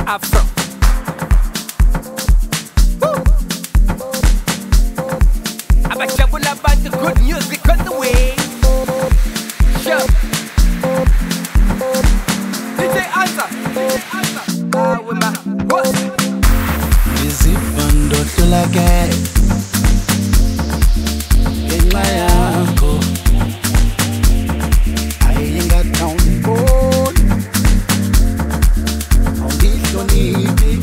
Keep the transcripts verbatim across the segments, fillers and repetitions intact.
Afro. Woo. I'm a trouble about the good music on the way. Sure. D J Anza, D J Anza. Ah, with my what? Busy bando tulake ngenxa yakho ayingathawumboni awungihloniphi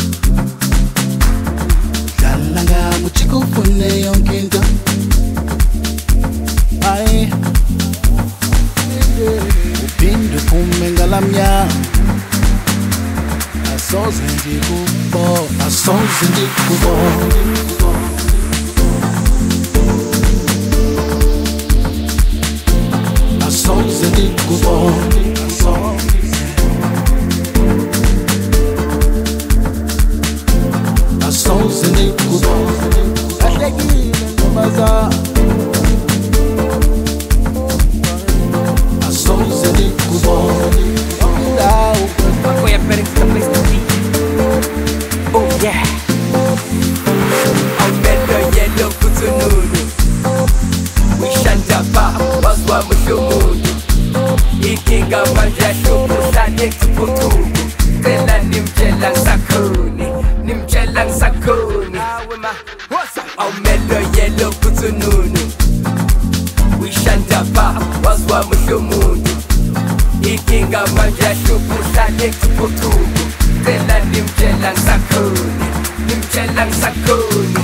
dlala ngami ujike ufune yonke into ayi uphinde uphume ngalamnyama asoze ndikubona asoze ndikubona asoze ndikubona asoze ndikubona ahlekile ntombazana asoze ndikubona indawo Makoya Perez, the place to be. Oh yeah. I'm mellow yellow kutununu. We shandaba, waswa mushumudu. Ikinga manja shubu sane tuputubu. Tela nimjela sakuni, nimjela sakuni. I'm mellow yellow kutununu. We shandaba, waswa mushumudu. Ikinga manja shubu sane tuputubu. Tela nimjela sakuni, nimjela sakuni.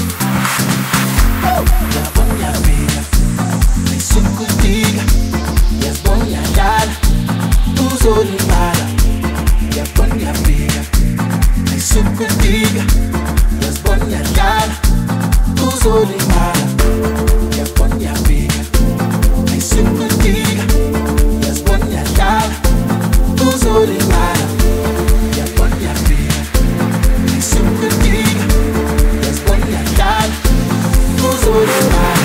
Yabona mina nisukudika yabona dala uzolimala yabona mina nisukudika yabona dala uzolimala yabona mina nisukudika yabona dala uzolimala yabona mina nisukudika yabona dala uzolimala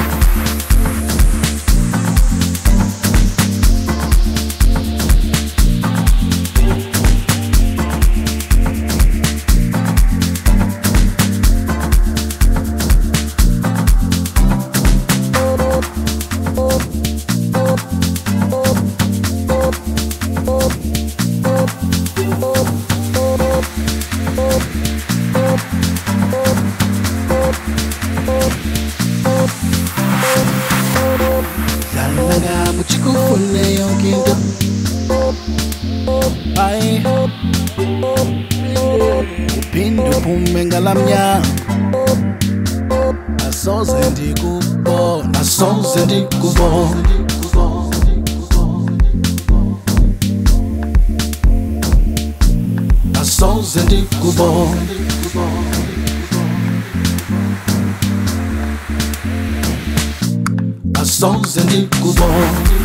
Dalaga muchikufune yonkinto Ay Upinde uphume ngalamnyama Asoze ndikubona Asoze ndikubona Asoze ndikubona Asoze ndikubona